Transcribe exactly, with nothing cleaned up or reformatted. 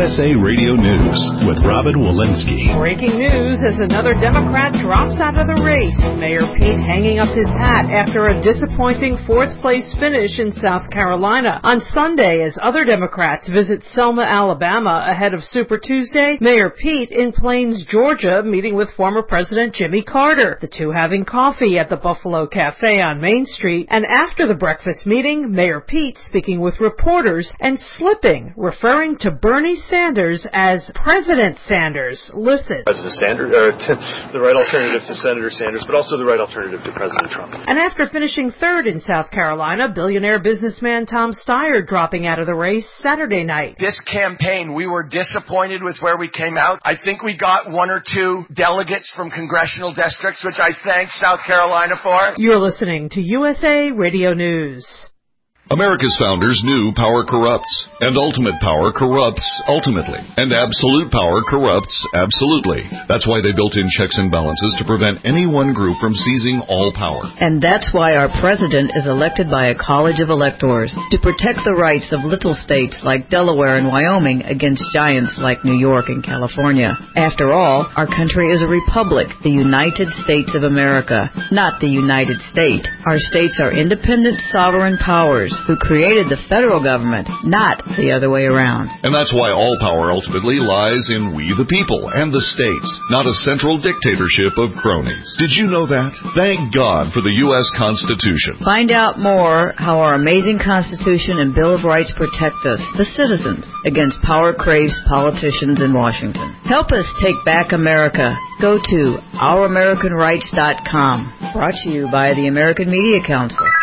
S A Radio News with Robin Walensky. Breaking news as another Democrat drops out of the race. Mayor Pete hanging up his hat after a disappointing fourth-place finish in South Carolina. On Sunday, as other Democrats visit Selma, Alabama ahead of Super Tuesday, Mayor Pete in Plains, Georgia, meeting with former President Jimmy Carter. The two having coffee at the Buffalo Cafe on Main Street. And after the breakfast meeting, Mayor Pete speaking with reporters and slipping, referring to Bernie Sanders as President Sanders. Listen. President Sanders, or t- the right alternative to Senator Sanders, but also the right alternative to President Trump. And after finishing third in South Carolina, billionaire businessman Tom Steyer dropping out of the race Saturday night. This campaign, we were disappointed with where we came out. I think we got one or two delegates from congressional districts, which I thank South Carolina for. You're listening to U S A Radio News. America's founders knew power corrupts, and ultimate power corrupts ultimately, and absolute power corrupts absolutely. That's why they built in checks and balances to prevent any one group from seizing all power. And that's why our president is elected by a college of electors to protect the rights of little states like Delaware and Wyoming against giants like New York and California. After all, our country is a republic, the United States of America, not the United State. Our states are independent sovereign powers who created the federal government, not the other way around. And that's why all power ultimately lies in we the people and the states, not a central dictatorship of cronies. Did you know that? Thank God for the U S Constitution. Find out more how our amazing Constitution and Bill of Rights protect us, the citizens, against power-crazed politicians in Washington. Help us take back America. Go to our american rights dot com. Brought to you by the American Media Council.